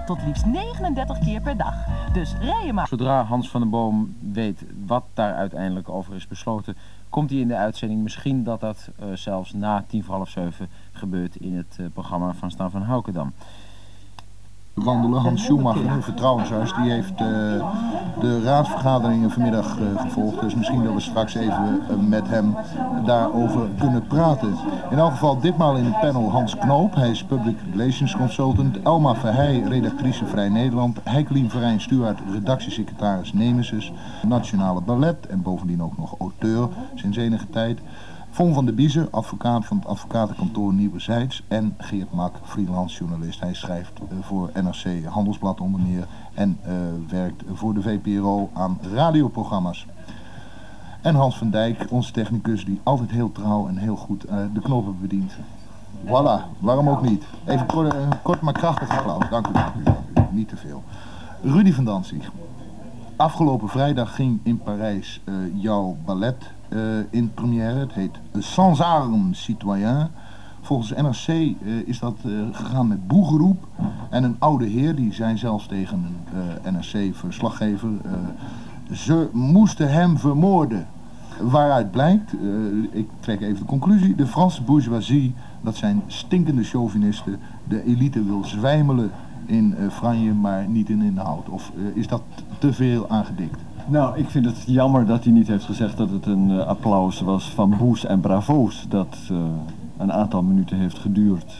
tot liefst 39 keer per dag. Dus rij je maar. Zodra Hans van den Boom weet wat daar uiteindelijk over is besloten, komt hij in de uitzending. Misschien dat dat zelfs na 7:10 gebeurt in het programma van Stan van Houckendam. Wandelen, Hans Schumacher, Vertrouwenshuis, die heeft de raadsvergaderingen vanmiddag gevolgd. Dus misschien dat we straks even met hem daarover kunnen praten. In elk geval ditmaal in het panel Hans Knoop, hij is Public Relations Consultant. Elma Verheij, redactrice Vrij Nederland. Heikelien Verijn Stuart, redactiesecretaris Nemesis. Nationale Ballet en bovendien ook nog auteur sinds enige tijd. Von van der Biezen, advocaat van het advocatenkantoor Nieuwezijds. En Geert Mak, freelance journalist. Hij schrijft voor NRC Handelsblad onder meer en werkt voor de VPRO aan radioprogramma's. En Hans van Dijk, onze technicus, die altijd heel trouw en heel goed de knoppen bedient. Voilà, waarom ook niet. Even kort maar krachtig applaus. Dank u. Niet te veel. Rudy van Danzig. Afgelopen vrijdag ging in Parijs jouw ballet in première. Het heet Sans Armes Citoyen. Volgens NRC is dat gegaan met boegeroep. En een oude heer, die zei zelfs tegen een NRC-verslaggever... ze moesten hem vermoorden. Waaruit blijkt, ik trek even de conclusie... de Franse bourgeoisie, dat zijn stinkende chauvinisten... de elite wil zwijmelen in franje, maar niet in inhoud. Of is dat te veel aangedikt? Nou, ik vind het jammer dat hij niet heeft gezegd dat het een applaus was van boes en bravo's. Dat een aantal minuten heeft geduurd.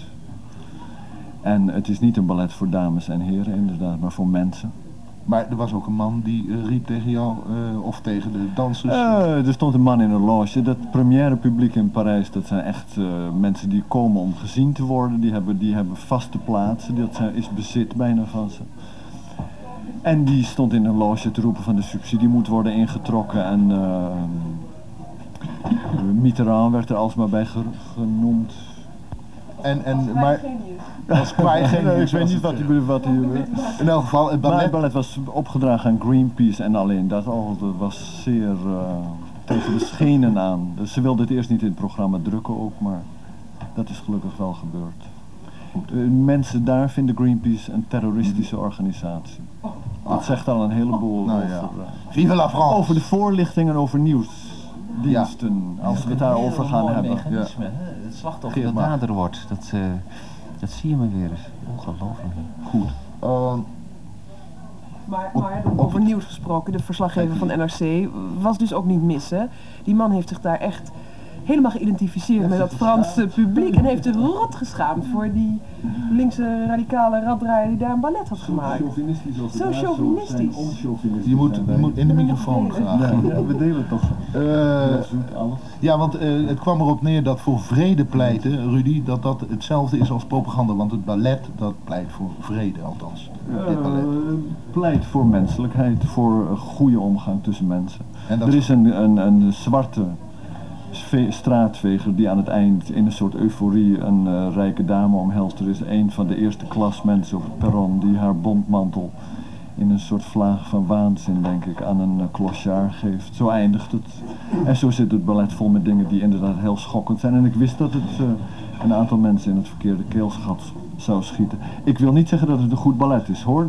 En het is niet een ballet voor dames en heren inderdaad, maar voor mensen. Maar er was ook een man die riep tegen jou, of tegen de dansers? Er stond een man in een loge. Dat première publiek in Parijs, dat zijn echt mensen die komen om gezien te worden. Die hebben vaste plaatsen, dat is bezit bijna van ze. En die stond in een loge te roepen van de subsidie moet worden ingetrokken. En Mitterrand werd er alsmaar bij genoemd. Maar als ik weet niet wat hij... In elk geval, het ballet was opgedragen aan Greenpeace en alleen dat was zeer tegen de schenen aan. Dus ze wilden het eerst niet in het programma drukken ook, maar dat is gelukkig wel gebeurd. Mensen daar vinden Greenpeace een terroristische organisatie. Dat zegt al een heleboel Vive la France. Over de voorlichting en over nieuwsdiensten, als we het daarover gaan hebben. Mechanisme, het slachtoffer dat dader wordt, dat zie je maar weer eens. Ongelooflijk. Goed. Maar over nieuws gesproken, de verslaggever van NRC was dus ook niet mis, hè? Die man heeft zich daar echt helemaal geïdentificeerd met dat Franse publiek en heeft er rot geschaamd voor die linkse radicale raddraaier die daar een ballet had gemaakt. Zo chauvinistisch. Je moet in de microfoon graag. Ja, we delen toch. Ja, want het kwam erop neer dat voor vrede pleiten, Rudy, dat hetzelfde is als propaganda. Want het ballet, dat pleit voor vrede althans. Pleit voor menselijkheid, voor goede omgang tussen mensen. En er is een zwarte straatveger die aan het eind in een soort euforie een rijke dame omhelst. Er is een van de eerste klas mensen op het perron die haar bontmantel in een soort vlaag van waanzin, denk ik, aan een clochard geeft. Zo eindigt het. En zo zit het ballet vol met dingen die inderdaad heel schokkend zijn. En ik wist dat het een aantal mensen in het verkeerde keelgat zou schieten. Ik wil niet zeggen dat het een goed ballet is, hoor.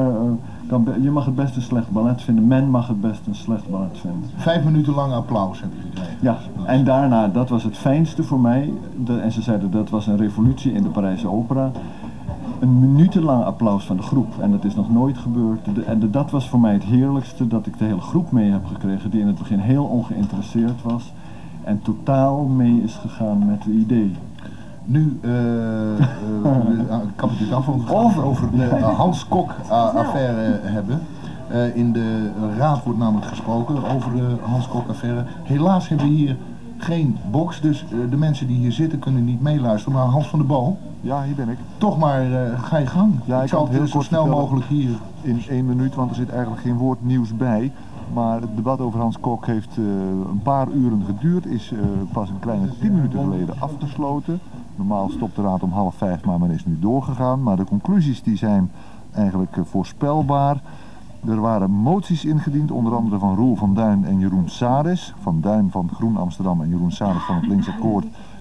Je mag het best een slecht ballet vinden. Men mag het best een slecht ballet vinden. 5 minuten lang applaus heb je gekregen. Ja, en daarna, dat was het fijnste voor mij. En ze zeiden dat was een revolutie in de Parijse opera. Een minutenlang applaus van de groep. En dat is nog nooit gebeurd. Dat was voor mij het heerlijkste, dat ik de hele groep mee heb gekregen. Die in het begin heel ongeïnteresseerd was. En totaal mee is gegaan met het idee. Nu kan ik het af over de Hans Kok-affaire hebben. In de raad wordt namelijk gesproken over de Hans Kok-affaire. Helaas hebben we hier geen box, dus de mensen die hier zitten kunnen niet meeluisteren. Maar Hans van der Boom. Ja, hier ben ik. Toch maar, ga je gang. Ja, ik zal het heel zo snel mogelijk hier. In 1 minuut, want er zit eigenlijk geen woord nieuws bij. Maar het debat over Hans Kok heeft een paar uren geduurd. Is pas een kleine 10 minuten geleden afgesloten. Normaal stopt de raad om 4:30, maar men is nu doorgegaan. Maar de conclusies die zijn eigenlijk voorspelbaar. Er waren moties ingediend, onder andere van Roel van Duin en Jeroen Sades. Van Duin van Groen Amsterdam en Jeroen Sades van het Links Akkoord.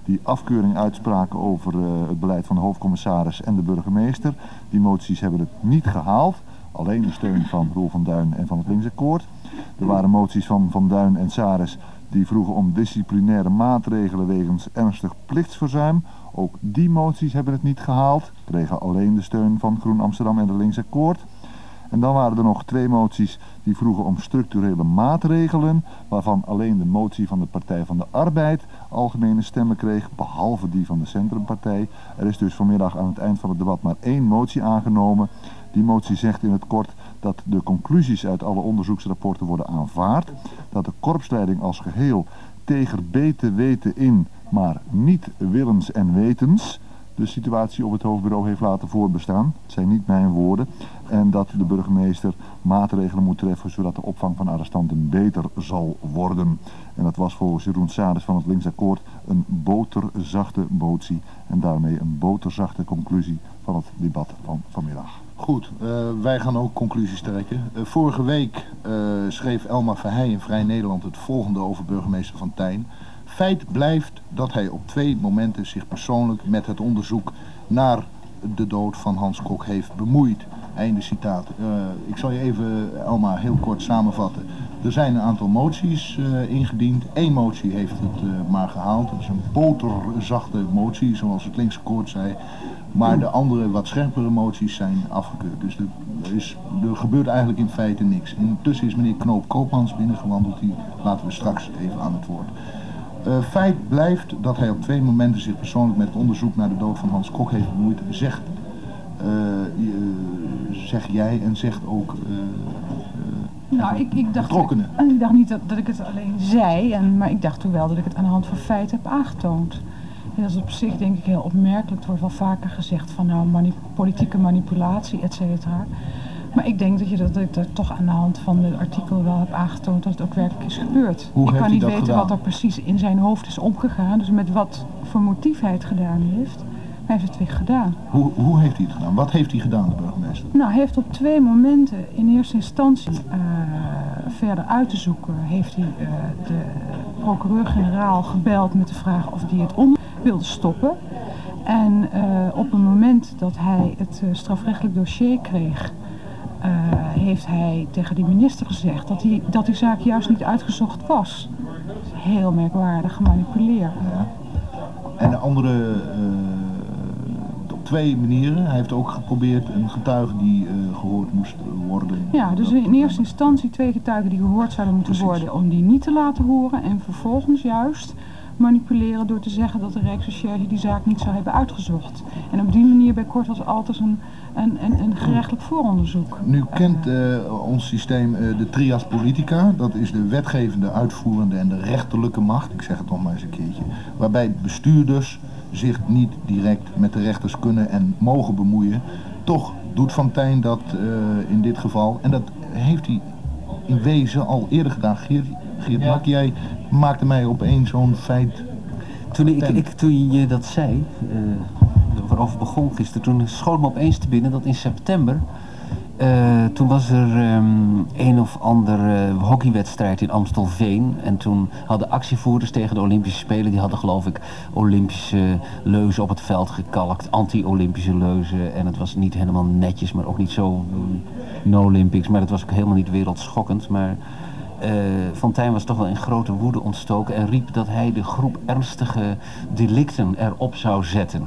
die afkeuring uitspraken over het beleid van de hoofdcommissaris en de burgemeester. Die moties hebben het niet gehaald. Alleen de steun van Roel van Duin en van het Linksakkoord. Er waren moties van Van Duin en Saris die vroegen om disciplinaire maatregelen wegens ernstig plichtsverzuim. Ook die moties hebben het niet gehaald. Kregen alleen de steun van Groen Amsterdam en het Linksakkoord. En dan waren er nog 2 moties die vroegen om structurele maatregelen, waarvan alleen de motie van de Partij van de Arbeid algemene stemmen kreeg, behalve die van de Centrumpartij. Er is dus vanmiddag aan het eind van het debat maar 1 motie aangenomen. Die motie zegt in het kort dat de conclusies uit alle onderzoeksrapporten worden aanvaard, dat de korpsleiding als geheel tegen beter weten in, maar niet willens en wetens de situatie op het hoofdbureau heeft laten voorbestaan. Het zijn niet mijn woorden. En dat de burgemeester maatregelen moet treffen zodat de opvang van arrestanten beter zal worden. En dat was volgens Jeroen Saris van het Linksakkoord een boterzachte motie. En daarmee een boterzachte conclusie van het debat van vanmiddag. Goed, wij gaan ook conclusies trekken. Vorige week schreef Elma Verheij in Vrij Nederland het volgende over burgemeester Van Tijn. Feit blijft dat hij op 2 momenten zich persoonlijk met het onderzoek naar de dood van Hans Kok heeft bemoeid. Einde citaat. Ik zal je even, Elma, heel kort samenvatten. Er zijn een aantal moties ingediend. 1 motie heeft het maar gehaald. Het is een boterzachte motie, zoals het Linksakkoord zei. Maar de andere, wat scherpere moties zijn afgekeurd. Dus er gebeurt eigenlijk in feite niks. Intussen is meneer Knoop-Koopmans binnengewandeld. Die laten we straks even aan het woord. Feit blijft dat hij op 2 momenten zich persoonlijk met het onderzoek naar de dood van Hans Kok heeft bemoeid. Zeg jij en zegt ook nou, ik dacht, betrokkenen. Ik dacht niet dat ik het alleen zei, maar ik dacht toen wel dat ik het aan de hand van feiten heb aangetoond. En dat is op zich denk ik heel opmerkelijk. Het wordt wel vaker gezegd van nou politieke manipulatie, et cetera. Maar ik denk dat ik dat toch aan de hand van het artikel wel heb aangetoond dat het ook werkelijk is gebeurd. Hoe ik kan niet weten gedaan? wat er precies in zijn hoofd is omgegaan. Dus met wat voor motief hij het gedaan heeft. Hij heeft het weer gedaan. Hoe heeft hij het gedaan? Wat heeft hij gedaan, de burgemeester? Nou, hij heeft op 2 momenten in eerste instantie verder uit te zoeken. Heeft hij de procureur-generaal gebeld met de vraag of hij het wilde stoppen. En op een moment dat hij het strafrechtelijk dossier kreeg, heeft hij tegen die minister gezegd dat die zaak juist niet uitgezocht was. Heel merkwaardig gemanipuleerd. Ja. En de andere, op 2 manieren. Hij heeft ook geprobeerd een getuige die gehoord moest worden. Ja, dus in eerste instantie 2 getuigen die gehoord zouden moeten worden om die niet te laten horen. En vervolgens juist manipuleren door te zeggen dat de Rijksrecherche die zaak niet zou hebben uitgezocht. En op die manier bij kort als Altes een gerechtelijk vooronderzoek. Nu kent ons systeem de trias politica. Dat is de wetgevende, uitvoerende en de rechterlijke macht. Ik zeg het nog maar eens een keertje. Waarbij bestuurders zich niet direct met de rechters kunnen en mogen bemoeien. Toch doet Van Tijn dat in dit geval. En dat heeft hij in wezen al eerder gedaan. Geert Mak, jij maakte mij opeens zo'n feit. Toen je dat zei, waarover begon gisteren, toen schoot me opeens te binnen dat in september, toen was er een of andere hockeywedstrijd in Amstelveen. En toen hadden actievoerders tegen de Olympische Spelen, die hadden geloof ik Olympische leuzen op het veld gekalkt, anti-Olympische leuzen. En het was niet helemaal netjes, maar ook niet zo no-Olympics, maar het was ook helemaal niet wereldschokkend. Maar Van Tijn was toch wel in grote woede ontstoken en riep dat hij de groep ernstige delicten erop zou zetten.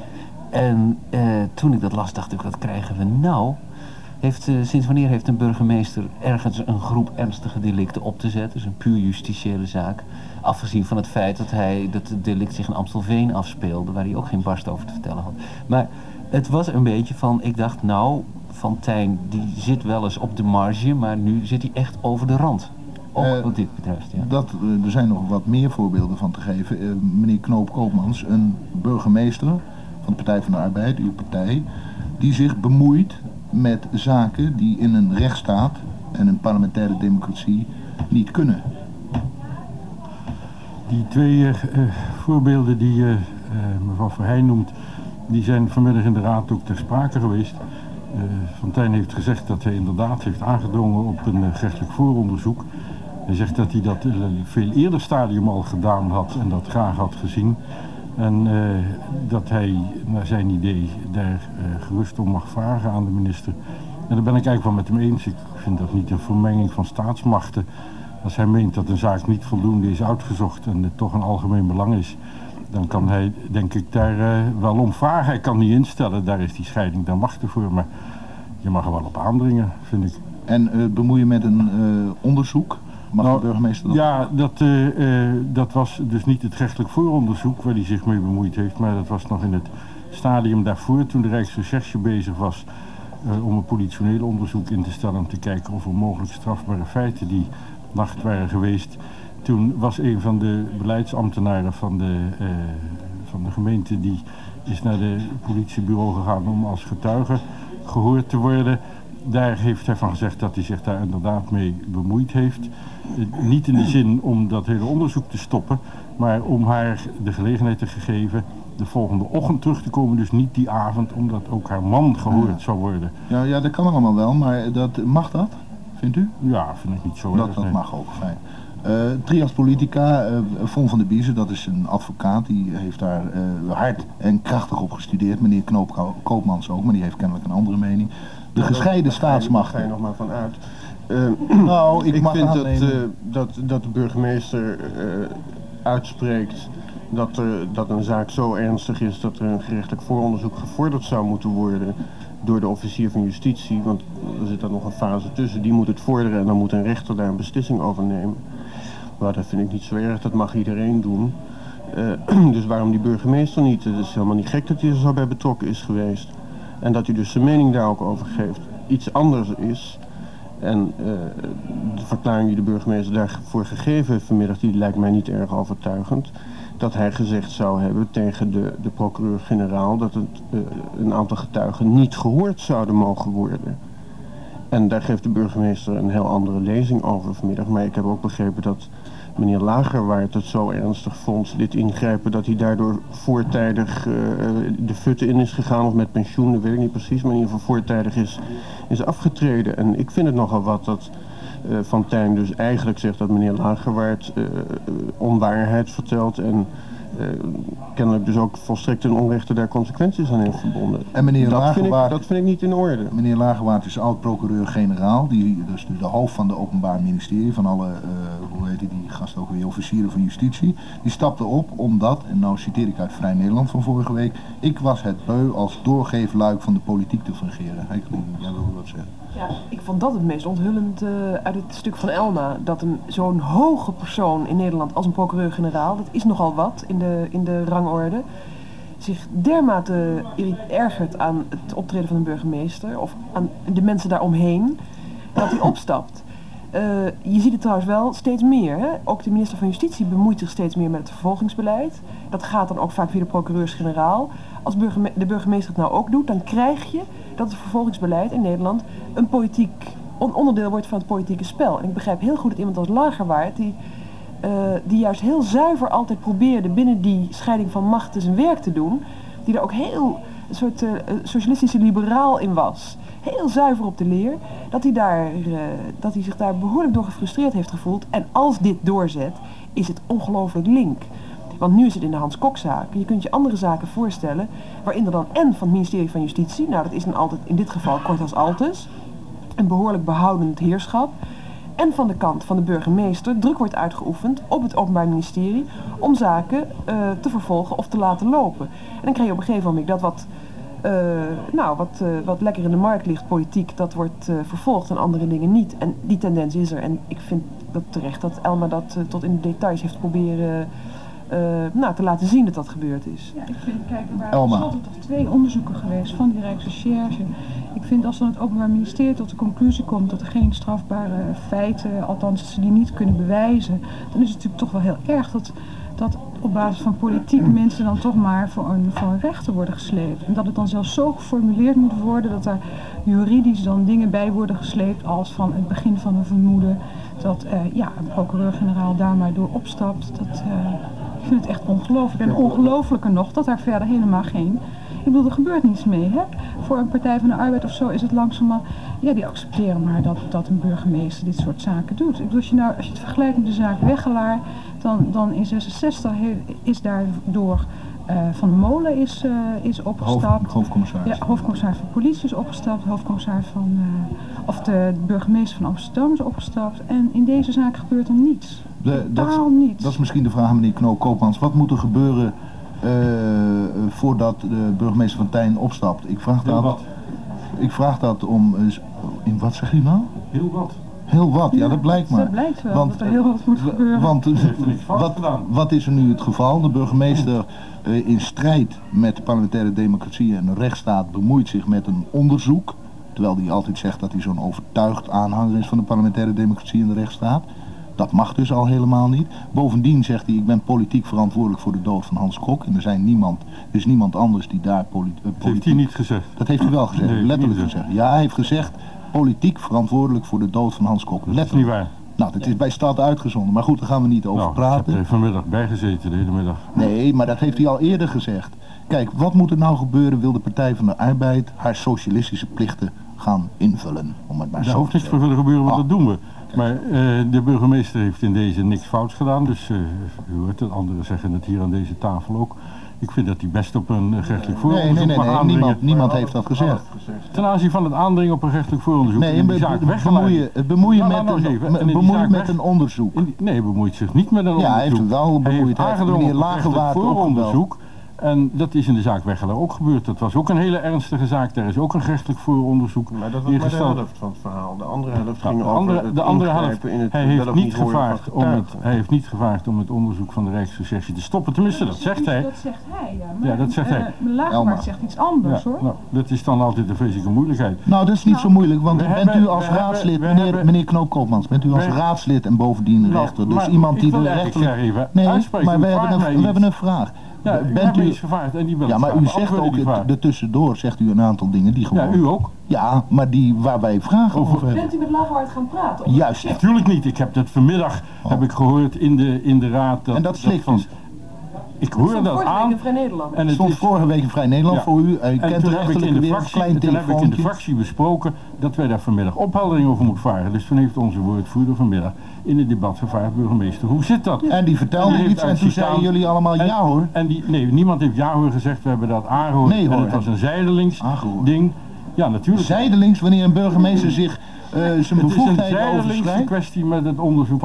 En toen ik dat las, dacht ik, wat krijgen we nou? Sinds wanneer heeft een burgemeester ergens een groep ernstige delicten op te zetten? Dus een puur justitiële zaak. Afgezien van het feit dat het delict zich in Amstelveen afspeelde, waar hij ook geen barst over te vertellen had. Maar het was een beetje van, ik dacht nou, Van Tijn die zit wel eens op de marge, maar nu zit hij echt over de rand. Ook wat dit betreft, ja. Er zijn nog wat meer voorbeelden van te geven. Meneer Knoop-Koopmans, een burgemeester van de Partij van de Arbeid, uw partij, die zich bemoeit met zaken die in een rechtsstaat en een parlementaire democratie niet kunnen. Die 2 voorbeelden die mevrouw Verheij noemt, die zijn vanmiddag in de raad ook ter sprake geweest. Van Tijn heeft gezegd dat hij inderdaad heeft aangedrongen op een gerechtelijk vooronderzoek. Hij zegt dat hij dat in een veel eerder stadium al gedaan had en dat graag had gezien. En dat hij, naar zijn idee, daar gerust om mag vragen aan de minister. En daar ben ik eigenlijk wel met hem eens. Ik vind dat niet een vermenging van staatsmachten. Als hij meent dat een zaak niet voldoende is uitgezocht en het toch een algemeen belang is, dan kan hij, denk ik, daar wel om vragen. Hij kan niet instellen, daar is die scheiding dan wachten voor. Maar je mag er wel op aandringen, vind ik. En bemoeien met een onderzoek? Mag de burgemeester dat? Ja, dat was dus niet het gerechtelijk vooronderzoek waar hij zich mee bemoeid heeft, maar dat was nog in het stadium daarvoor, toen de Rijksrecherche bezig was om een politioneel onderzoek in te stellen om te kijken of er mogelijk strafbare feiten die nacht waren geweest. Toen was een van de beleidsambtenaren van de gemeente, die is naar de politiebureau gegaan om als getuige gehoord te worden. Daar heeft hij van gezegd dat hij zich daar inderdaad mee bemoeid heeft. Niet in de zin om dat hele onderzoek te stoppen, maar om haar de gelegenheid te geven de volgende ochtend terug te komen. Dus niet die avond, omdat ook haar man gehoord zou worden. Ja, dat kan allemaal wel, maar mag dat, vindt u? Ja, vind ik niet zo erg. Dat mag ook, fijn. Trias Politica, Von van der Biezen, dat is een advocaat, die heeft daar hard en krachtig op gestudeerd. Meneer Koopmans ook, maar die heeft kennelijk een andere mening. De gescheiden staatsmachten. Daar ga je nog maar van uit. Ik vind dat de burgemeester uitspreekt dat een zaak zo ernstig is dat er een gerechtelijk vooronderzoek gevorderd zou moeten worden door de officier van justitie, want er zit daar nog een fase tussen, die moet het vorderen en dan moet een rechter daar een beslissing over nemen. Maar dat vind ik niet zo erg, dat mag iedereen doen. Dus waarom die burgemeester niet? Het is helemaal niet gek dat hij er zo bij betrokken is geweest. En dat hij dus zijn mening daar ook over geeft. Iets anders is, en de verklaring die de burgemeester daarvoor gegeven heeft vanmiddag, die lijkt mij niet erg overtuigend. Dat hij gezegd zou hebben tegen de procureur-generaal dat een aantal getuigen niet gehoord zouden mogen worden. En daar geeft de burgemeester een heel andere lezing over vanmiddag. Maar ik heb ook begrepen dat meneer Lagerwaard het zo ernstig vond, dit ingrijpen, dat hij daardoor voortijdig de futte in is gegaan, of met pensioen, dat weet ik niet precies, maar in ieder geval voortijdig is afgetreden. En ik vind het nogal wat dat Van Tijn dus eigenlijk zegt dat meneer Lagerwaard onwaarheid vertelt en kennelijk dus ook volstrekt ten onrechte daar consequenties aan heeft verbonden. En meneer Lagerwaard, dat vind ik niet in orde. Meneer Lagerwaard is oud-procureur-generaal, die dus de hoofd van de Openbaar Ministerie, van alle, hoe heet die gast ook weer, officieren van justitie, die stapte op omdat, en nou citeer ik uit Vrij Nederland van vorige week, ik was het beu als doorgeefluik van de politiek te fungeren. Hekelien, jij wilde wat zeggen. Ja, ik vond dat het meest onthullend uit het stuk van Elma. Dat zo'n hoge persoon in Nederland als een procureur-generaal, dat is nogal wat in de rangorde, zich dermate ergert aan het optreden van een burgemeester of aan de mensen daaromheen, dat hij opstapt. Je ziet het trouwens wel steeds meer. Hè? Ook de minister van Justitie bemoeit zich steeds meer met het vervolgingsbeleid. Dat gaat dan ook vaak via de procureurs-generaal. Als de burgemeester het nou ook doet, dan krijg je dat het vervolgingsbeleid in Nederland een onderdeel wordt van het politieke spel. En ik begrijp heel goed dat iemand als Lagerwaard, die juist heel zuiver altijd probeerde binnen die scheiding van machten zijn werk te doen, die er ook heel een soort socialistische liberaal in was, heel zuiver op de leer, dat hij zich daar behoorlijk door gefrustreerd heeft gevoeld. En als dit doorzet, is het ongelooflijk link. Want nu is het in de Hans Kok-zaak. Je kunt je andere zaken voorstellen waarin er dan en van het ministerie van Justitie, nou dat is dan altijd in dit geval kort als altes, een behoorlijk behoudend heerschap, en van de kant van de burgemeester druk wordt uitgeoefend op het Openbaar Ministerie om zaken te vervolgen of te laten lopen. En dan krijg je op een gegeven moment dat wat lekker in de markt ligt, politiek, dat wordt vervolgd en andere dingen niet. En die tendens is er. En ik vind dat terecht dat Elma dat tot in de details heeft proberen te laten zien dat dat gebeurd is. Ja, ik vind, kijk, er waren altijd toch 2 onderzoeken geweest van die Rijksrecherche. Ik vind als dan het Openbaar Ministerie tot de conclusie komt dat er geen strafbare feiten, althans dat ze die niet kunnen bewijzen, dan is het natuurlijk toch wel heel erg dat op basis van politiek mensen dan toch maar voor een rechter worden gesleept. En dat het dan zelfs zo geformuleerd moet worden dat daar juridisch dan dingen bij worden gesleept als van het begin van een vermoeden dat een procureur-generaal daar maar door opstapt. Ik vind het echt ongelooflijk. En ongelooflijker nog dat daar verder helemaal geen... Ik bedoel, er gebeurt niets mee. Hè? Voor een Partij van de Arbeid of zo is het langzamerhand... Ja, die accepteren maar dat een burgemeester dit soort zaken doet. Ik bedoel, als je het vergelijkt met de zaak Weggelaar, dan in 66 is daardoor Van der Molen is opgestapt. Hoofdcommissaris. Ja, hoofdcommissaris van politie is opgestapt. Hoofdcommissaris de burgemeester van Amsterdam is opgestapt. En in deze zaak gebeurt er niets. Totaal niets. Dat is misschien de vraag aan meneer Knoop-Koopmans. Wat moet er gebeuren voordat de burgemeester Van Tijn opstapt? Ik vraag dat om... in wat zeg je nou? Heel wat. Heel wat, ja, dat blijkt maar. Dat blijkt wel, dat er heel wat moet gebeuren. Want wat is er nu het geval? De burgemeester in strijd met de parlementaire democratie en de rechtsstaat bemoeit zich met een onderzoek. Terwijl hij altijd zegt dat hij zo'n overtuigd aanhanger is van de parlementaire democratie en de rechtsstaat. Dat mag dus al helemaal niet. Bovendien zegt hij, ik ben politiek verantwoordelijk voor de dood van Hans Kok. En er is niemand anders die daar politiek... Dat heeft hij niet gezegd. Dat heeft hij wel gezegd, Nee, letterlijk gezegd. Ja, hij heeft gezegd, politiek verantwoordelijk voor de dood van Hans Kok. Dat is niet waar. Nou, dat is bij Stad uitgezonden. Maar goed, daar gaan we niet over praten. Ik heb er vanmiddag bijgezeten, de hele middag. Nee, maar dat heeft hij al eerder gezegd. Kijk, wat moet er nou gebeuren? Wil de Partij van de Arbeid haar socialistische plichten gaan invullen? Om het maar Daar zo hoeft te niks voor te gebeuren, want dat doen we. Maar de burgemeester heeft in deze niks fouts gedaan. Dus u hoort het, anderen zeggen het hier aan deze tafel ook. Ik vind dat hij best op een gerechtelijk vooronderzoek mag aandringen. Niemand heeft dat gezegd. Ten aanzien van het aandringen op een gerechtelijk vooronderzoek. Nee, bemoeien met een onderzoek. Nee, bemoeit zich niet met een onderzoek. Ja, hij heeft wel bemoeid. Hij heeft aangedrongen op een gerechtelijk vooronderzoek. En dat is in de zaak Wegeler ook gebeurd. Dat was ook een hele ernstige zaak. Daar is ook een gerechtelijk vooronderzoek maar dat was maar de helft van het verhaal. De andere helft ging over de andere helft. In het hij heeft niet gevraagd om het onderzoek van de Rijksrecherche te stoppen. Tenminste, dat zegt hij. Dat zegt hij, ja. Maar ja, dat zegt hij. Lagerwaard zegt iets anders, hoor. Nou, dat is dan altijd een vreselijke moeilijkheid. Nou, dat is niet zo moeilijk, want bent u als raadslid, meneer Knoop-Koopmans, bent u als raadslid en bovendien rechter. Dus iemand die de rechter... Nee, maar we hebben een vraag. Ja, bent u iets gevraagd en die wil ja, maar u zegt ook, ertussendoor zegt u een aantal dingen die gewoon... Ja, u ook. Ja, maar waar wij vragen over hebben. Bent u met Lagerwaard gaan praten? Juist. Natuurlijk niet. Ik heb dat vanmiddag heb ik gehoord in de raad. En dat slikt dus. Ik hoor dat aan. En het stond vorige week in Vrij Nederland voor u. U kent de rechterlijke wereld, klein toen heb ik in de fractie besproken dat wij daar vanmiddag opheldering over moeten vragen. Dus toen heeft onze woordvoerder vanmiddag in het debat gevraagd, burgemeester, hoe zit dat? En die vertelde iets en toen zeiden jullie allemaal ja hoor. Nee, niemand heeft ja hoor gezegd, we hebben dat aangehoord. Nee hoor. En het was een zijdelings ding. Ja, natuurlijk. Zijdelings, wanneer een burgemeester zich zijn bevoegdheden overschrijdt? Het is een zijdelingse kwestie met het onderzoek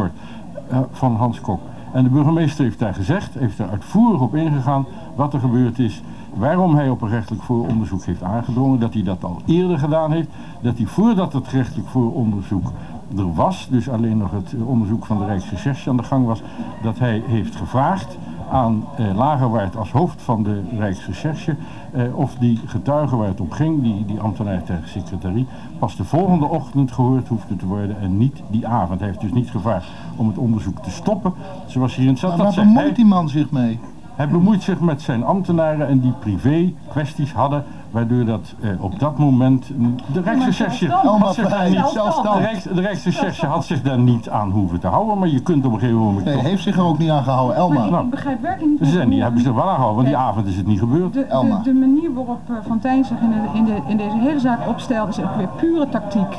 van Hans Kok. En de burgemeester heeft daar gezegd, heeft er uitvoerig op ingegaan wat er gebeurd is. Waarom hij op een gerechtelijk vooronderzoek heeft aangedrongen, dat hij dat al eerder gedaan heeft. Dat hij voordat het gerechtelijk vooronderzoek er was, dus alleen nog het onderzoek van de Rijksrecherche aan de gang was, dat hij heeft gevraagd aan Lagerwaard als hoofd van de Rijksrecherche of die getuige waar het om ging, die ambtenaar ter secretarie, pas de volgende ochtend gehoord hoefde te worden en niet die avond. Hij heeft dus niet gevraagd om het onderzoek te stoppen, zoals hierin zat. Waar bemoeit die man zich mee? Hij bemoeit zich met zijn ambtenaren en die privé kwesties hadden, waardoor dat op dat moment de Rijksrecherche had zich daar niet aan hoeven te houden, maar je kunt op een gegeven moment... Nee, heeft zich er ook niet aan gehouden, Elma. Maar ik begrijp werkelijk niet... Die hebben zich er wel aan gehouden, want die avond is het niet gebeurd. De manier waarop Van Tijn zich in deze hele zaak opstelt is ook weer pure tactiek.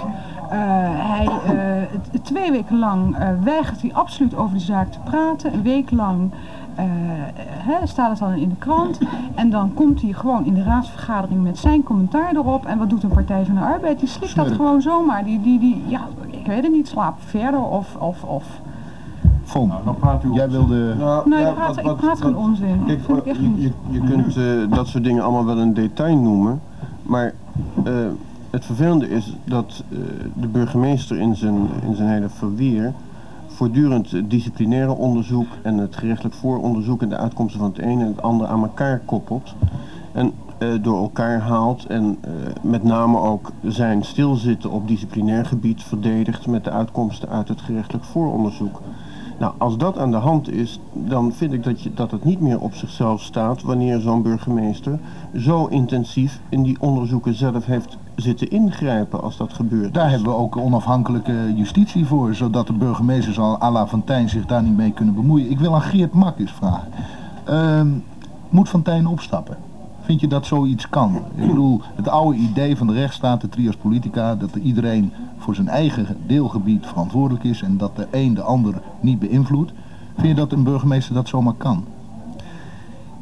2 weken lang weigert hij absoluut over de zaak te praten. Een week lang staat het dan in de krant. En dan komt hij gewoon in de raadsvergadering met zijn commentaar erop. En wat doet een Partij van de Arbeid? Die slikt dat gewoon zomaar. Ja, ik weet het niet, slapen verder of... Von, nou, dan praat u jij wilde... ik praat geen onzin. Kijk, je kunt dat soort dingen allemaal wel een detail noemen. Maar het vervelende is dat de burgemeester in zijn hele verweer voortdurend het disciplinaire onderzoek en het gerechtelijk vooronderzoek en de uitkomsten van het ene en het andere aan elkaar koppelt. En door elkaar haalt en met name ook zijn stilzitten op disciplinair gebied verdedigt met de uitkomsten uit het gerechtelijk vooronderzoek. Nou, als dat aan de hand is, dan vind ik dat het niet meer op zichzelf staat wanneer zo'n burgemeester zo intensief in die onderzoeken zelf heeft zitten ingrijpen als dat gebeurt. Daar hebben we ook onafhankelijke justitie voor, zodat de burgemeesters à la Van Tijn zich daar niet mee kunnen bemoeien. Ik wil aan Geert Mak eens vragen. Moet Van Tijn opstappen? Vind je dat zoiets kan? Ik bedoel, het oude idee van de rechtsstaat, de trias politica, dat iedereen voor zijn eigen deelgebied verantwoordelijk is en dat de een de ander niet beïnvloedt. Vind je dat een burgemeester dat zomaar kan?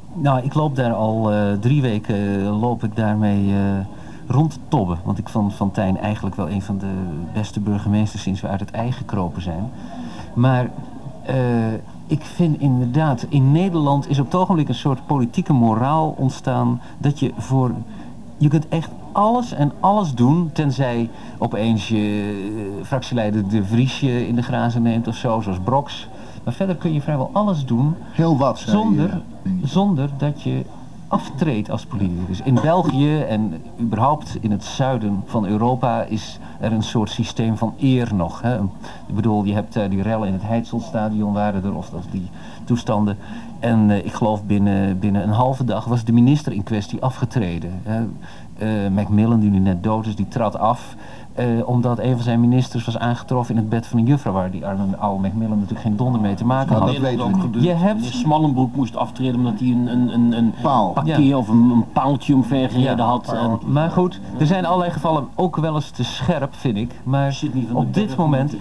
Nou, ik loop daar al 3 weken loop ik daarmee rond te tobben. Want ik vond Fontijn eigenlijk wel een van de beste burgemeesters sinds we uit het ei gekropen zijn. Maar ik vind inderdaad, in Nederland is op het ogenblik een soort politieke moraal ontstaan dat je kunt echt alles en alles doen, tenzij opeens je fractieleider De Vriesje in de grazen neemt of zo, zoals Broks. Maar verder kun je vrijwel alles doen. Heel wat, zonder dat je aftreedt als politicus. In België en überhaupt in het zuiden van Europa is er een soort systeem van eer nog. Hè. Ik bedoel, je hebt die rellen in het Heidselstadion waren er, of die toestanden. En ik geloof binnen een halve dag was de minister in kwestie afgetreden. Macmillan, die nu net dood is, die trad af. Omdat een van zijn ministers was aangetroffen in het bed van een juffrouw, waar die arme oude Macmillan natuurlijk geen donder mee te maken had. Dat weten we niet. Je hebt Smallenbroek moest aftreden omdat hij een parkeer of een paaltje omvergereden had. Maar goed, er zijn allerlei gevallen ook wel eens te scherp, vind ik. Maar op dit moment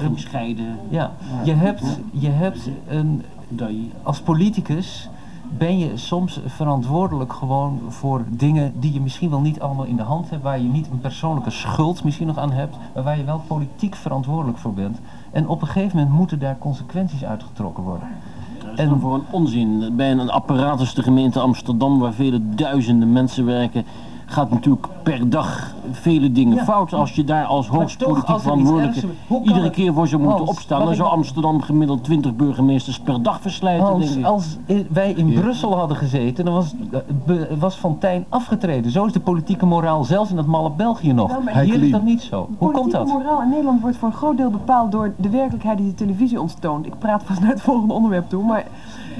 je hebt als politicus ben je soms verantwoordelijk gewoon voor dingen die je misschien wel niet allemaal in de hand hebt, waar je niet een persoonlijke schuld misschien nog aan hebt, maar waar je wel politiek verantwoordelijk voor bent. En op een gegeven moment moeten daar consequenties uitgetrokken worden. Dat is dan voor een onzin. Bij een apparaat als de gemeente Amsterdam, waar vele duizenden mensen werken, gaat natuurlijk per dag vele dingen fout. Als je daar als hoogst politiek verantwoordelijke iedere keer voor zou moeten opstaan, dan zou Amsterdam gemiddeld 20 burgemeesters per dag verslijten, denk ik. Als wij in Brussel hadden gezeten, dan was Fontijn afgetreden. Zo is de politieke moraal, zelfs in dat malle België nog. Hier is dat niet zo. Hoe komt dat? De politieke moraal in Nederland wordt voor een groot deel bepaald door de werkelijkheid die de televisie ons toont. Ik praat vast naar het volgende onderwerp toe, maar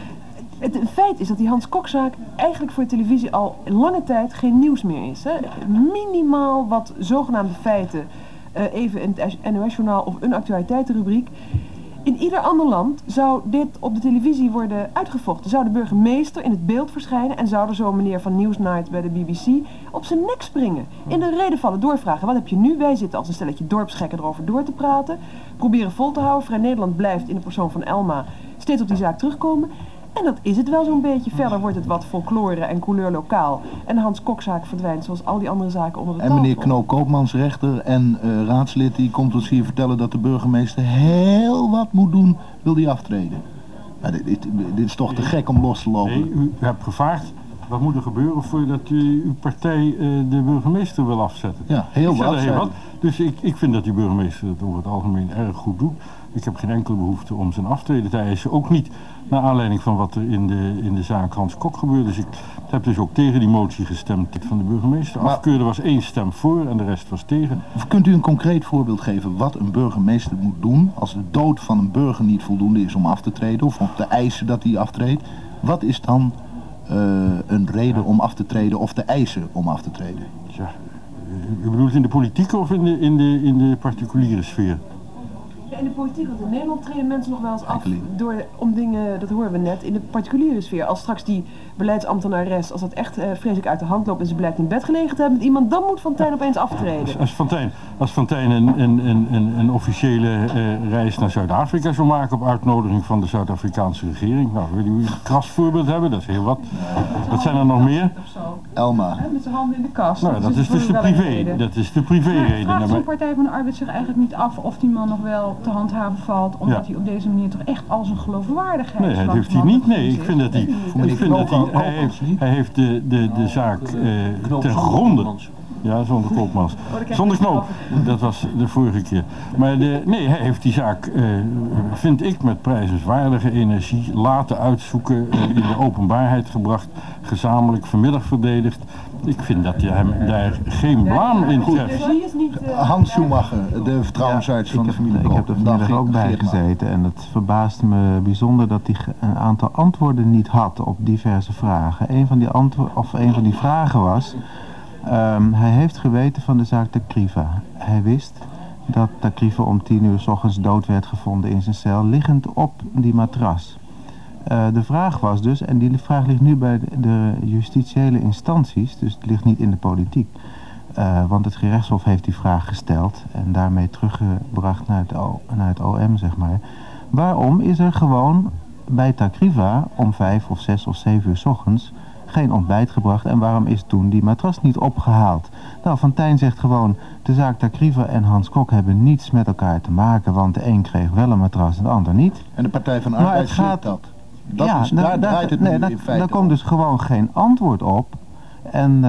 het feit is dat die Hans Kok-zaak eigenlijk voor de televisie al lange tijd geen nieuws meer is. Hè. Minimaal wat zogenaamde feiten, even in het NOS-journaal of een actualiteitenrubriek. In ieder ander land zou dit op de televisie worden uitgevochten. Zou de burgemeester in het beeld verschijnen en zou er zo meneer van Newsnight bij de BBC op zijn nek springen. In de reden vallen, doorvragen. Wat heb je nu? Wij zitten als een stelletje dorpsgekken erover door te praten. Proberen vol te houden. Vrij Nederland blijft in de persoon van Elma steeds op die zaak terugkomen. En dat is het wel zo'n beetje. Verder wordt het wat folklore en couleur lokaal. En de Hans Kok-zaak verdwijnt zoals al die andere zaken onder de tafel. En meneer Knoop Koopmans, rechter en raadslid, die komt ons hier vertellen dat de burgemeester heel wat moet doen, wil die aftreden. Maar dit is toch te gek om los te lopen. Nee, u hebt gevraagd, wat moet er gebeuren voordat uw partij de burgemeester wil afzetten? Ja, heel wat. Dus ik vind dat die burgemeester het over het algemeen erg goed doet. Ik heb geen enkele behoefte om zijn aftreden te eisen. Ook niet naar aanleiding van wat er in de zaak Hans Kok gebeurde. Dus ik heb dus ook tegen die motie gestemd van de burgemeester. Afkeurde was 1 stem voor en de rest was tegen. Kunt u een concreet voorbeeld geven wat een burgemeester moet doen als de dood van een burger niet voldoende is om af te treden of om te eisen dat hij aftreedt? Wat is dan een reden om af te treden of te eisen om af te treden? Ja, u bedoelt in de politieke of in de particuliere sfeer? Ja, in de politiek, want in Nederland treden mensen nog wel eens af om dingen, dat horen we net, in de particuliere sfeer. Als straks die beleidsambtenares, als dat echt vreselijk uit de hand loopt en ze blijkt in bed gelegen te hebben met iemand, dan moet Fontijn opeens aftreden. Als Fontijn een officiële reis naar Zuid-Afrika zou maken op uitnodiging van de Zuid-Afrikaanse regering, nou, wil u een kras voorbeeld hebben? Dat is heel wat. Wat zijn er nog meer? Elma. Met zijn handen in de kast. Nou, dat is dus de privé. Dat is de privéreden. Vraagt zo'n Partij van de Arbeid zich eigenlijk niet af of die man nog wel te handhaven valt, omdat hij op deze manier toch echt als een geloofwaardigheid. Nee, dat heeft hij niet. Nee, ik vind dat hij heeft de zaak ten gronde. Ja, zonder Koopmans. Zonder Knoop. Dat was de vorige keer. Maar hij heeft die zaak, vind ik, met prijzenswaardige energie laten uitzoeken, in de openbaarheid gebracht, gezamenlijk vanmiddag verdedigd. Ik vind dat je hem daar geen blaam in treft. Hans Schumacher, de vertrouwensarts van de familie Koop. Ik heb er vanmiddag ook bij gezeten en het verbaasde me bijzonder dat hij een aantal antwoorden niet had op diverse vragen. Een van die vragen was, hij heeft geweten van de zaak Takriva. Hij wist dat Takriva om 10:00 's ochtends dood werd gevonden in zijn cel, liggend op die matras. De vraag was dus, en die vraag ligt nu bij de justitiële instanties, dus het ligt niet in de politiek. Want het gerechtshof heeft die vraag gesteld en daarmee teruggebracht naar het OM, zeg maar. Waarom is er gewoon bij Takriva om 5 of 6 of 7 uur 's ochtends geen ontbijt gebracht en waarom is toen die matras niet opgehaald? Nou, Fontijn zegt gewoon, de zaak Takriever en Hans Kok hebben niets met elkaar te maken, want de een kreeg wel een matras en de ander niet. En de Partij van de Arbeid zegt dat. Daar draait het nu in feite daar komt dus gewoon geen antwoord op. En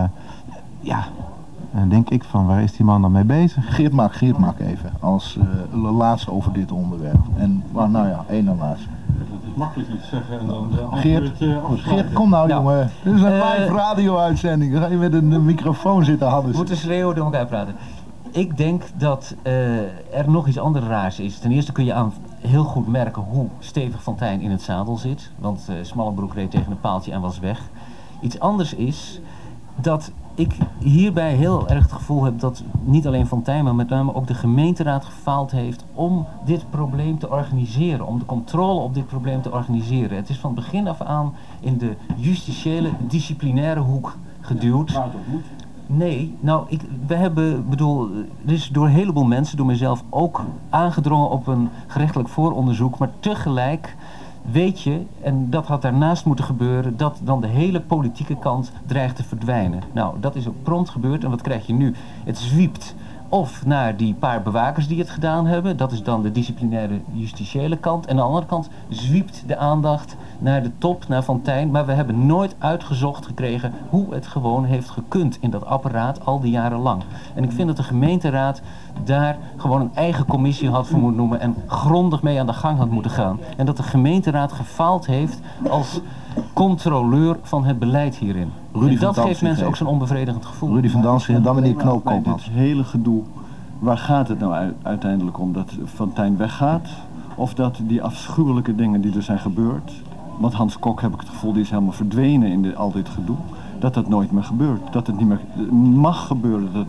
dan denk ik van, waar is die man dan mee bezig? Geert Mak even, als laatste over dit onderwerp. En, één na laatste. Het is makkelijk iets zeggen en dan Geert, kom nou jongen. Dit is een live radio-uitzending. Dan ga je met een microfoon zitten, Hannes. We moeten schreeuwen door elkaar praten. Ik denk dat er nog iets anders raars is. Ten eerste kun je heel goed merken hoe stevig Fontijn in het zadel zit. Want Smallenbroek reed tegen een paaltje en was weg. Iets anders is dat ik hierbij heel erg het gevoel heb dat niet alleen Fontijn, maar met name ook de gemeenteraad gefaald heeft om dit probleem te organiseren. Om de controle op dit probleem te organiseren. Het is van begin af aan in de justitiële, disciplinaire hoek geduwd. Nee, er is door een heleboel mensen, door mezelf ook aangedrongen op een gerechtelijk vooronderzoek, maar tegelijk weet je, en dat had daarnaast moeten gebeuren, dat dan de hele politieke kant dreigt te verdwijnen. Nou, dat is ook prompt gebeurd en wat krijg je nu? Het zwiept of naar die paar bewakers die het gedaan hebben, dat is dan de disciplinaire justitiële kant. En aan de andere kant zwiept de aandacht naar de top, naar Fontijn, maar we hebben nooit uitgezocht gekregen hoe het gewoon heeft gekund in dat apparaat al die jaren lang. En ik vind dat de gemeenteraad daar gewoon een eigen commissie had voor moeten noemen en grondig mee aan de gang had moeten gaan. En dat de gemeenteraad gefaald heeft als controleur van het beleid hierin. En dat geeft mensen ook zo'n onbevredigend gevoel. Rudy van Dansen en dan meneer Knoop-Koopmans. Dit hele gedoe, waar gaat het nou uiteindelijk om? Dat Fontijn weggaat? Of dat die afschuwelijke dingen die er zijn gebeurd, want Hans Kok, heb ik het gevoel, die is helemaal verdwenen in al dit gedoe, dat dat nooit meer gebeurt. Dat het niet meer mag gebeuren.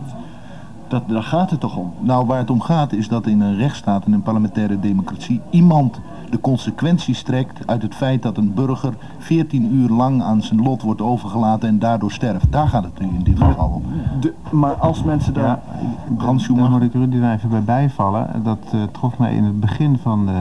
Daar gaat het toch om? Nou, waar het om gaat is dat in een rechtsstaat, in een parlementaire democratie, iemand de consequenties trekt uit het feit dat een burger 14 uur lang aan zijn lot wordt overgelaten en daardoor sterft. Daar gaat het nu in dit geval om. Maar als mensen daar... Ja, daar moet ik Rudy daar even bij bijvallen. Dat trof mij in het begin van de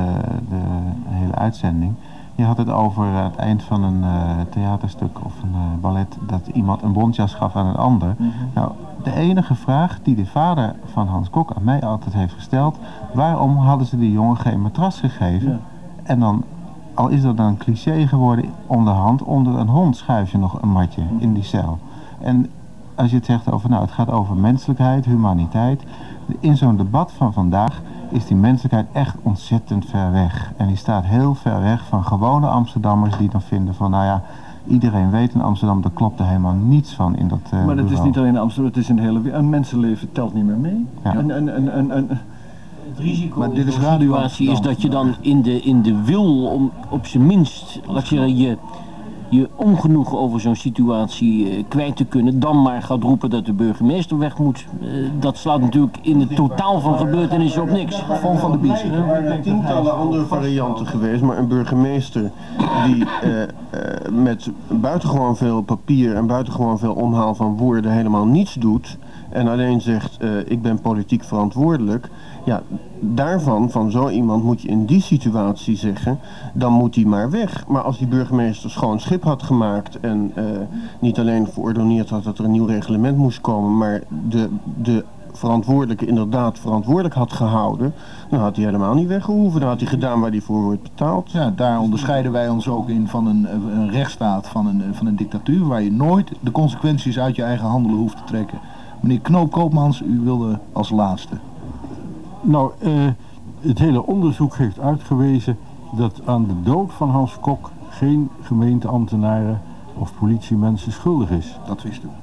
hele uitzending. Je had het over het eind van een theaterstuk of een ballet dat iemand een bontjas gaf aan een ander. Nou, de enige vraag die de vader van Hans Kok aan mij altijd heeft gesteld, waarom hadden ze die jongen geen matras gegeven? Ja. En dan, al is dat dan een cliché geworden, onderhand, onder een hond schuif je nog een matje in die cel. En als je het zegt over, het gaat over menselijkheid, humaniteit. In zo'n debat van vandaag is die menselijkheid echt ontzettend ver weg. En die staat heel ver weg van gewone Amsterdammers die dan vinden van, iedereen weet in Amsterdam, daar klopt er helemaal niets van in dat Maar het is niet alleen in Amsterdam, het is in hele wereld. Een mensenleven telt niet meer mee. Ja. Het risico in deze situatie is dat je dan in de wil om op zijn minst, laat ik zeggen, je ongenoegen over zo'n situatie kwijt te kunnen, dan maar gaat roepen dat de burgemeester weg moet. Dat slaat natuurlijk in het totaal van gebeurtenissen op niks. Van de Bies. Er zijn tientallen andere varianten geweest, maar een burgemeester die met buitengewoon veel papier en buitengewoon veel omhaal van woorden helemaal niets doet en alleen zegt ik ben politiek verantwoordelijk. Ja, van zo iemand moet je in die situatie zeggen, dan moet hij maar weg. Maar als die burgemeester schoon schip had gemaakt en niet alleen verordoneerd had dat er een nieuw reglement moest komen, maar de verantwoordelijke inderdaad verantwoordelijk had gehouden, dan had hij helemaal niet weggehoeven. Dan had hij gedaan waar hij voor wordt betaald. Ja, daar onderscheiden wij ons ook in van een rechtsstaat, van een dictatuur, waar je nooit de consequenties uit je eigen handelen hoeft te trekken. Meneer Knoop-Koopmans, u wilde als laatste. Nou, het hele onderzoek heeft uitgewezen dat aan de dood van Hans Kok geen gemeenteambtenaren of politiemensen schuldig is. Dat wist u.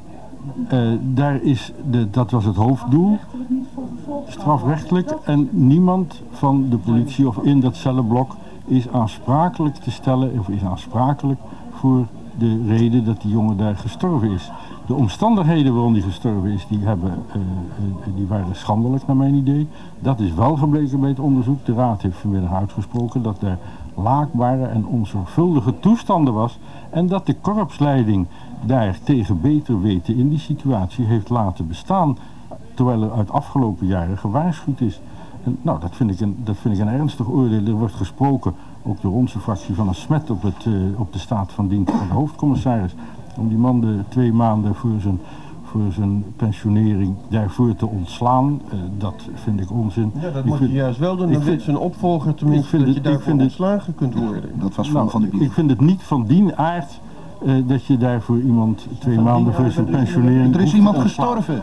Dat was het hoofddoel, strafrechtelijk, en niemand van de politie of in dat cellenblok is aansprakelijk te stellen of is aansprakelijk voor de reden dat die jongen daar gestorven is. De omstandigheden waarom die gestorven is, die waren schandelijk naar mijn idee. Dat is wel gebleken bij het onderzoek. De raad heeft vanmiddag uitgesproken dat er laakbare en onzorgvuldige toestanden was en dat de korpsleiding daar tegen beter weten in die situatie heeft laten bestaan, terwijl er uit afgelopen jaren gewaarschuwd is. En, dat vind ik een ernstig oordeel. Er wordt gesproken, ook door onze fractie, van een smet op de staat van dienst van de hoofdcommissaris. om die man de 2 maanden voor zijn pensionering daarvoor te ontslaan, dat vind ik onzin. Ja, dat moet je juist wel doen, dan weet zijn opvolger tenminste dat je daarvoor ontslagen kunt worden. Dat was van de Ik vind het niet van die aard dat je daarvoor iemand 2 maanden voor zijn pensionering... Er is iemand gestorven.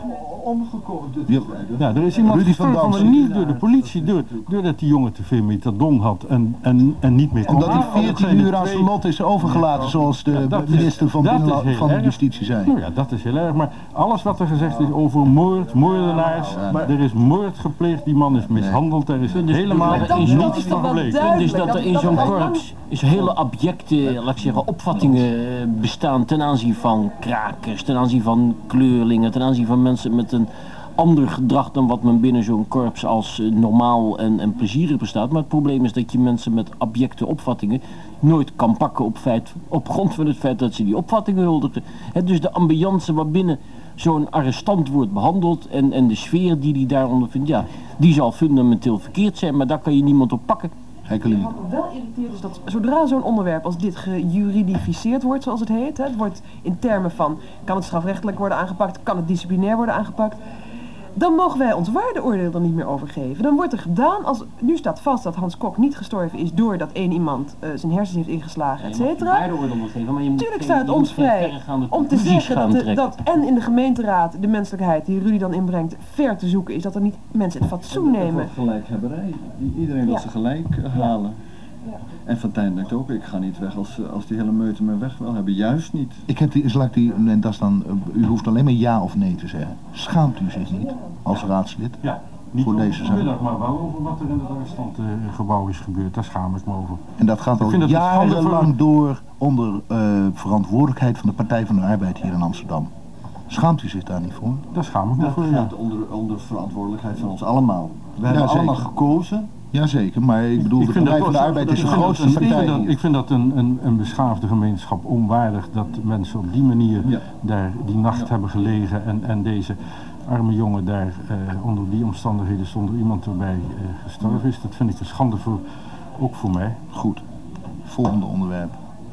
Ja, er is iemand gestorven, maar niet door de politie, doordat die jongen te veel metadon had en niet meer kon. Omdat hij 14 uur aan zijn lot is overgelaten, zoals de minister van Justitie zei. Nou ja, dat is heel erg, maar alles wat er gezegd is over moordenaars, er is moord gepleegd, die man is mishandeld, er is helemaal niets van gebleken. Dus dat er in zo'n korps hele abjecte, laat ik zeggen, opvattingen bestaan ten aanzien van krakers, ten aanzien van kleurlingen, ten aanzien van mensen met een ander gedrag dan wat men binnen zo'n korps als normaal en plezierig bestaat. Maar het probleem is dat je mensen met abjecte opvattingen nooit kan pakken op grond van het feit dat ze die opvattingen huldigen. Dus de ambiance waarbinnen zo'n arrestant wordt behandeld en de sfeer die hij daaronder vindt, ja, die zal fundamenteel verkeerd zijn, maar daar kan je niemand op pakken. Wat me wel irriteert is dat zodra zo'n onderwerp als dit gejuridificeerd wordt, zoals het heet, het wordt in termen van kan het strafrechtelijk worden aangepakt, kan het disciplinair worden aangepakt, dan mogen wij ons waardeoordeel er niet meer over geven. Dan wordt er gedaan als, nu staat vast dat Hans Kok niet gestorven is doordat één iemand zijn hersens heeft ingeslagen, et cetera. Tuurlijk staat het ons vrij om te zeggen dat en in de gemeenteraad de menselijkheid die Rudy dan inbrengt ver te zoeken is, dat er niet mensen het fatsoen nemen. Gelijkhebberij. Iedereen wil ze gelijk halen. Ja. En Fontijn denkt ook, ik ga niet weg als die hele meute me weg wil hebben. Juist niet. Ik heb en dat is dan, u hoeft alleen maar ja of nee te zeggen. Schaamt u zich niet als raadslid voor deze zaak? Maar wel over wat er in het arrestantgebouw is gebeurd, daar schaam ik me over. En dat gaat al jarenlang door onder verantwoordelijkheid van de Partij van de Arbeid hier in Amsterdam. Schaamt u zich daar niet voor? Daar schaam ik me voor, ja. Onder verantwoordelijkheid van ons allemaal. We hebben allemaal gekozen. Jazeker, maar ik bedoel, de Partij van de Arbeid is de grootste partij hier. Ik vind dat een beschaafde gemeenschap onwaardig dat mensen op die manier daar die nacht hebben gelegen en deze arme jongen daar onder die omstandigheden zonder iemand erbij gestorven is. Dat vind ik een schande ook voor mij. Goed, volgende onderwerp.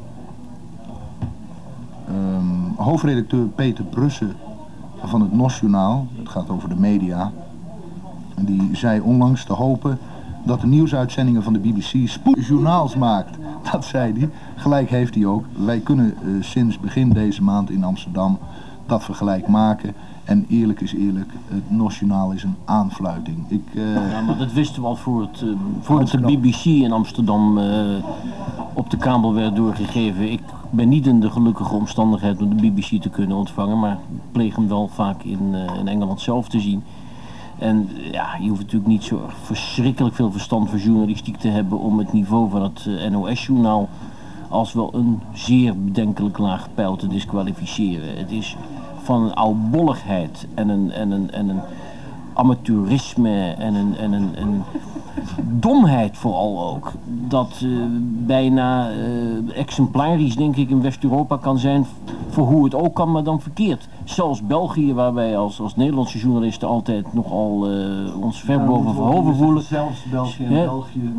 Hoofdredacteur Peter Brussen van het NOS-journaal, het gaat over de media, en die zei onlangs te hopen dat de nieuwsuitzendingen van de BBC spoedjournaals maakt. Dat zei hij. Gelijk heeft hij ook. Wij kunnen sinds begin deze maand in Amsterdam dat vergelijk maken. En eerlijk is eerlijk, het NOS-journaal is een aanfluiting. Ja, maar dat wisten we al voordat de BBC in Amsterdam op de kabel werd doorgegeven. Ik ben niet in de gelukkige omstandigheid om de BBC te kunnen ontvangen, maar ik pleeg hem wel vaak in Engeland zelf te zien. En ja, je hoeft natuurlijk niet zo verschrikkelijk veel verstand van journalistiek te hebben om het niveau van het NOS-journaal als wel een zeer bedenkelijk laag pijl te disqualificeren. Het is van een oudbolligheid en een amateurisme en een domheid vooral ook, dat bijna exemplarisch denk ik in West-Europa kan zijn voor hoe het ook kan, maar dan verkeerd. Zelfs België, waar wij als Nederlandse journalisten altijd nogal ons ver boven verhogen voelen. Zelfs België en België.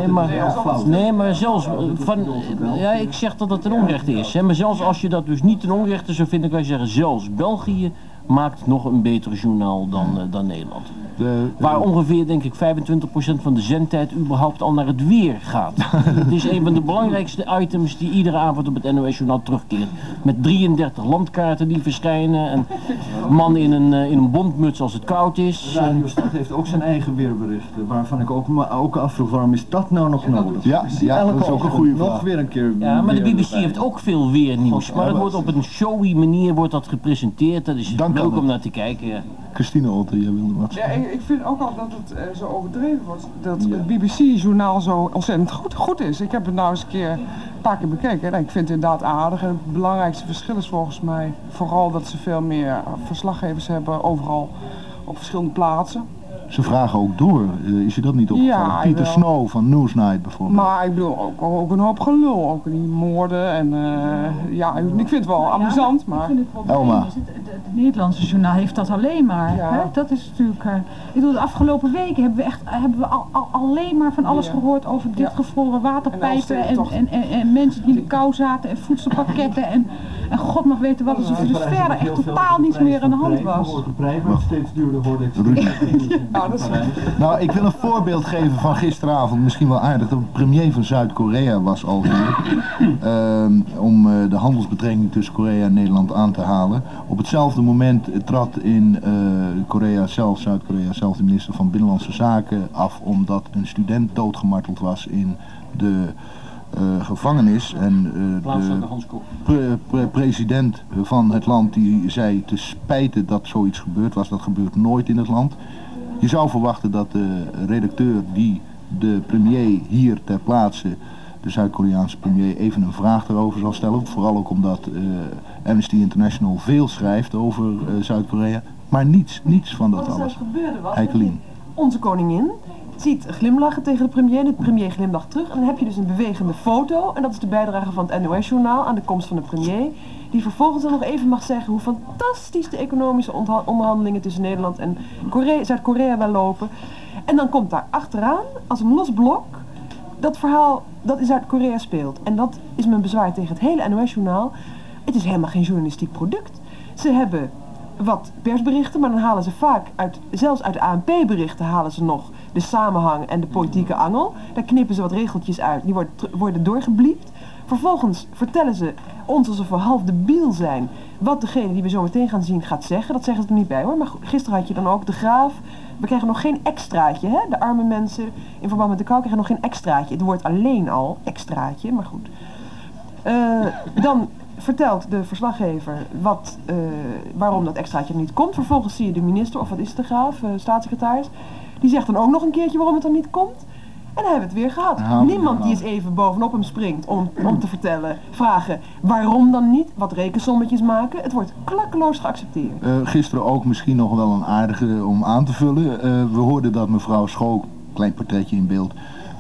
Nee, maar zelfs ja, ik zeg dat het ten onrechte is. Hè, maar zelfs als je dat dus niet ten onrechte zou vinden, kan je zeggen, zelfs België maakt nog een beter journaal dan Nederland. Waar ongeveer, denk ik, 25% van de zendtijd überhaupt al naar het weer gaat. Het is een van de belangrijkste items die iedere avond op het NOS-journaal terugkeert. Met 33 landkaarten die verschijnen en man in een bontmuts als het koud is. Radio Stad heeft ook zijn eigen weerberichten, waarvan ik ook afvroeg, waarom is dat nou nog nodig? Ja, dat is ook een goede vraag. Nog weer een keer. Ja, maar de BBC heeft ook veel weernieuws, maar het wordt op een showy manier gepresenteerd. Dat is leuk om naar te kijken. Ja. Christine Otter, jij wilde wat zeggen. Ja, ik vind ook al dat het zo overdreven wordt, dat het BBC-journaal zo ontzettend goed is. Ik heb het nou eens een paar keer bekeken en ik vind het inderdaad aardig. En het belangrijkste verschil is volgens mij vooral dat ze veel meer verslaggevers hebben overal op verschillende plaatsen. Ze vragen ook door, is je dat niet opgevallen? Ja, Pieter Snow van Newsnight bijvoorbeeld. Maar ik bedoel ook een hoop gelul, ook die moorden en ja, ik vind het wel amusant, maar... Ik vind het probleem is, het Nederlandse journaal heeft dat alleen maar. Ja. Hè? Dat is natuurlijk... ik bedoel, de afgelopen weken hebben we alleen maar van alles gehoord over dichtgevroren waterpijpen en mensen die in de kou zaten en voedselpakketten En God mag weten wat, alsof er dus verder echt totaal niets meer aan de hand was. De prijs wordt steeds duurder, hoorde ik. Nou, ik wil een voorbeeld geven van gisteravond, misschien wel aardig. De premier van Zuid-Korea was al hier om de handelsbetrekkingen tussen Korea en Nederland aan te halen. Op hetzelfde moment trad in Korea zelf, Zuid-Korea zelf, de minister van Binnenlandse Zaken af omdat een student doodgemarteld was in de gevangenis. En de president van het land die zei te spijten dat zoiets gebeurd was. Dat gebeurt nooit in het land. Je zou verwachten dat de redacteur die de premier hier ter plaatse, de Zuid-Koreaanse premier, even een vraag erover zal stellen. Vooral ook omdat Amnesty International veel schrijft over Zuid-Korea. Maar niets van dat alles. Heikelien. Onze koningin ziet glimlachen tegen de premier glimlacht terug en dan heb je dus een bewegende foto en dat is de bijdrage van het NOS-journaal aan de komst van de premier, die vervolgens dan nog even mag zeggen hoe fantastisch de economische onderhandelingen tussen Nederland en Zuid-Korea wel lopen. En dan komt daar achteraan, als een los blok, dat verhaal dat in Zuid-Korea speelt. En dat is mijn bezwaar tegen het hele NOS-journaal. Het is helemaal geen journalistiek product. Ze hebben wat persberichten, maar dan halen ze vaak zelfs uit de ANP-berichten halen ze nog de samenhang en de politieke angel. Daar knippen ze wat regeltjes uit, die worden doorgebliept. Vervolgens vertellen ze ons alsof we half debiel zijn wat degene die we zo meteen gaan zien gaat zeggen. Dat zeggen ze er niet bij hoor, maar goed, gisteren had je dan ook de Graaf. We krijgen nog geen extraatje, hè? De arme mensen in verband met de kou krijgen nog geen extraatje. Het woord alleen al extraatje, maar goed. Dan vertelt de verslaggever waarom dat extraatje er niet komt. Vervolgens zie je de minister, of wat is het, de Graaf, staatssecretaris. Die zegt dan ook nog een keertje waarom het er niet komt. En dan hebben we het weer gehad. Niemand die eens even bovenop hem springt om te vragen waarom dan niet, wat rekensommetjes maken. Het wordt klakkeloos geaccepteerd. Gisteren ook misschien nog wel een aardige om aan te vullen. We hoorden dat mevrouw Schoo, klein portretje in beeld,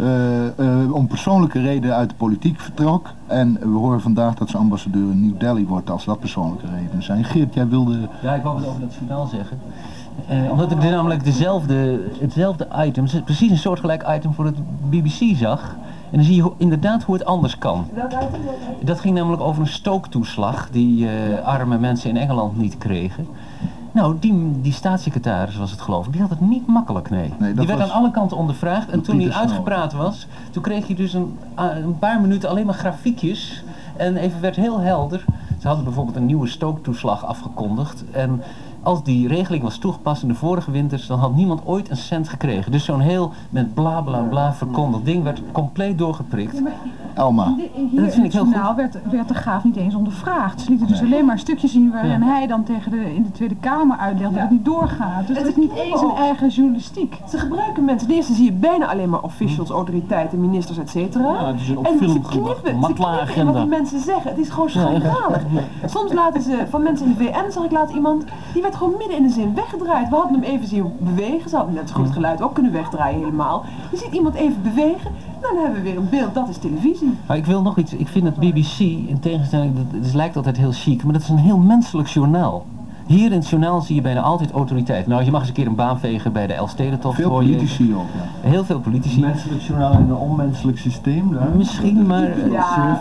om persoonlijke redenen uit de politiek vertrok. En we horen vandaag dat ze ambassadeur in New Delhi wordt als dat persoonlijke redenen zijn. Geert, jij wilde... Ja, ik wou het over dat journaal zeggen. Omdat ik namelijk hetzelfde item, precies een soortgelijk item voor het BBC zag. En dan zie je inderdaad hoe het anders kan. Dat ging namelijk over een stooktoeslag die arme mensen in Engeland niet kregen. Nou, die staatssecretaris was het geloof ik, die had het niet makkelijk, nee. Die werd aan alle kanten ondervraagd en toen hij uitgepraat was, toen kreeg je dus een paar minuten alleen maar grafiekjes. En even werd heel helder. Ze hadden bijvoorbeeld een nieuwe stooktoeslag afgekondigd. En als die regeling was toegepast in de vorige winters, dan had niemand ooit een cent gekregen. Dus zo'n heel met bla bla bla verkondigd ding werd compleet doorgeprikt. Elma. Hier in het journaal werd de Graaf niet eens ondervraagd. Ze lieten dus alleen maar stukjes zien waarin hij dan in de Tweede Kamer uitlegde dat het niet doorgaat. Dus het is niet eens een eigen journalistiek. Ze gebruiken mensen. Ten eerste zie je bijna alleen maar officials, autoriteiten, ministers, et cetera. Ja, het is een en ze knippen wat die mensen zeggen. Het is gewoon schandalig. Soms laten ze van mensen in de VN, zag ik later iemand, die werd gewoon midden in de zin weggedraaid. We hadden hem even zien bewegen. Ze hadden net zo goed het geluid ook kunnen wegdraaien helemaal. Je ziet iemand even bewegen. Dan hebben we weer een beeld, dat is televisie. Maar ik wil nog iets, ik vind het BBC, in tegenstelling, het lijkt altijd heel chic, maar dat is een heel menselijk journaal. Hier in het journaal zie je bijna altijd autoriteit. Nou, je mag eens een keer een baan vegen bij de Elfstedentocht. Veel politici ook, ja. Heel veel politici. Een menselijk journaal in een onmenselijk systeem daar? Misschien, maar... Ja.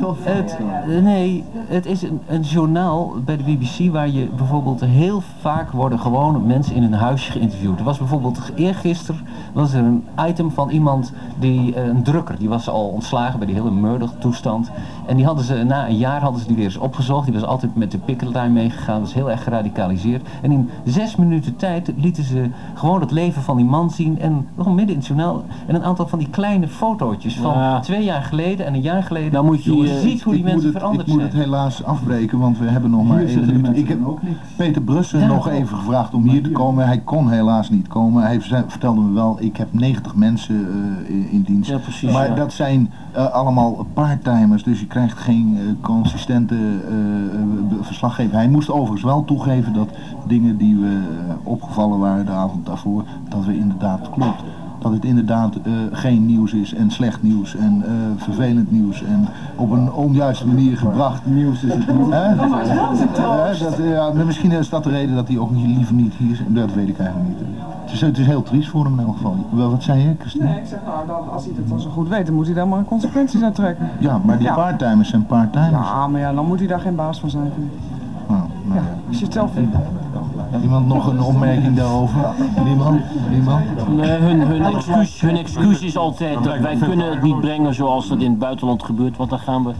Nee, het is een journaal bij de BBC waar je bijvoorbeeld heel vaak worden gewoon mensen in een huisje geïnterviewd. Er was bijvoorbeeld eergisteren was er een item van iemand een drukker, die was al ontslagen bij die hele Murdoch-toestand. En die hadden ze, na een jaar hadden ze die weer eens opgezocht. Die was altijd met de picketline meegegaan, dat was heel erg geradicaliseerd. En in 6 minuten tijd lieten ze gewoon het leven van die man zien. En nog midden in het journaal. En een aantal van die kleine fotootjes van 2 jaar geleden en een jaar geleden. Dan moet je ziet hoe die mensen veranderd zijn. Ik moet het helaas afbreken, want we hebben nog maar 1 minuut. Ik heb Peter Brussen nog even gevraagd om hier te komen. Hij kon helaas niet komen. Hij vertelde me wel, ik heb 90 mensen in dienst. Ja, precies, maar dat zijn allemaal part-timers, dus je krijgt geen consistente verslaggever. Hij moest overigens wel toegeven dat dingen die we opgevallen waren de avond daarvoor, dat we inderdaad klopt. dat het inderdaad geen nieuws is en slecht nieuws en vervelend nieuws en op een onjuiste manier gebracht. Nieuws is het nieuws. Misschien is dat de reden dat hij ook liever niet hier is. Dat weet ik eigenlijk niet. Het is heel triest voor hem in elk geval. Wel, wat zei je, Christine? Nee, ik zeg nou, als hij dat dan zo goed weet, dan moet hij daar maar consequenties uit trekken. Ja, maar die parttimers zijn parttimers. Ja, maar ja, dan moet hij daar geen baas van zijn, vind ik. Nou, Ja, als je het zelf vindt. Iemand nog een opmerking daarover? Niemand? Nee, hun excuus is altijd dat wij kunnen het niet brengen zoals dat in het buitenland gebeurt, want dan gaan we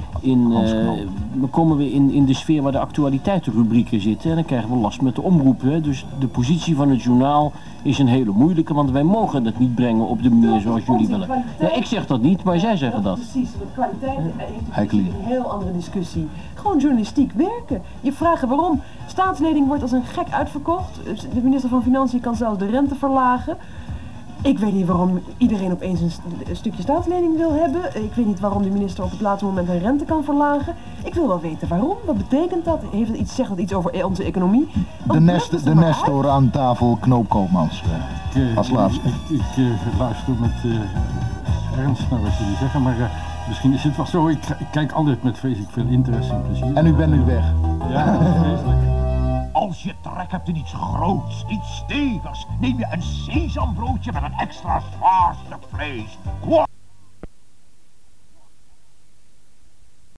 komen we in de sfeer waar de actualiteitenrubrieken zitten en dan krijgen we last met de omroepen. Hè. Dus de positie van het journaal is een hele moeilijke, want wij mogen het niet brengen op de manier zoals jullie willen. Ja, ik zeg dat niet, maar zij zeggen dat. Precies, want kwaliteit is een heel andere discussie. Gewoon journalistiek werken. Je vragen waarom. Staatsleding wordt als een gek uitverkocht. De minister van Financiën kan zelfs de rente verlagen. Ik weet niet waarom iedereen opeens een stukje staatslening wil hebben. Ik weet niet waarom de minister op het laatste moment een rente kan verlagen. Ik wil wel weten waarom. Wat betekent dat? Zegt dat iets over onze economie? De Nestor aan tafel, Knoop Koopmans. Als laatste. Ik luister met ernst naar wat jullie zeggen, maar misschien is het wel zo. Ik kijk altijd met vreselijk veel interesse en plezier. En u bent nu weg. Ja, vreselijk. Als je trek hebt in iets groots, iets stevigs, neem je een sesambroodje met een extra zwaar stuk vlees.